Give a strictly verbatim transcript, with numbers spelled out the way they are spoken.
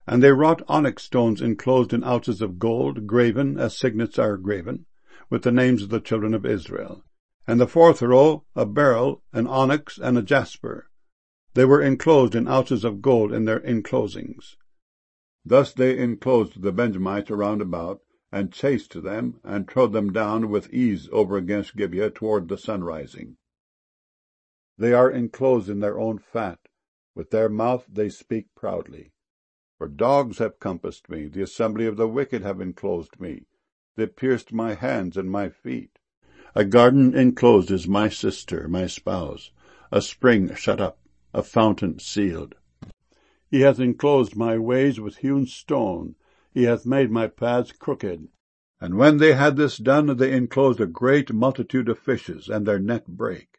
And they wrought onyx stones enclosed in ounces of gold, graven, as signets are graven, with the names of the children of Israel. And the fourth row, a beryl, an onyx, and a jasper. They were enclosed in ounces of gold in their enclosings. Thus they enclosed the Benjamites around about, and chased them, and trode them down with ease over against Gibeah toward the sunrising. They are enclosed in their own fat. With their mouth they speak proudly. For dogs have compassed me, the assembly of the wicked have enclosed me. They pierced my hands and my feet. A garden enclosed is my sister, my spouse, a spring shut up, a fountain sealed. He hath enclosed my ways with hewn stone, he hath made my paths crooked. And when they had this done, they enclosed a great multitude of fishes, and their net brake.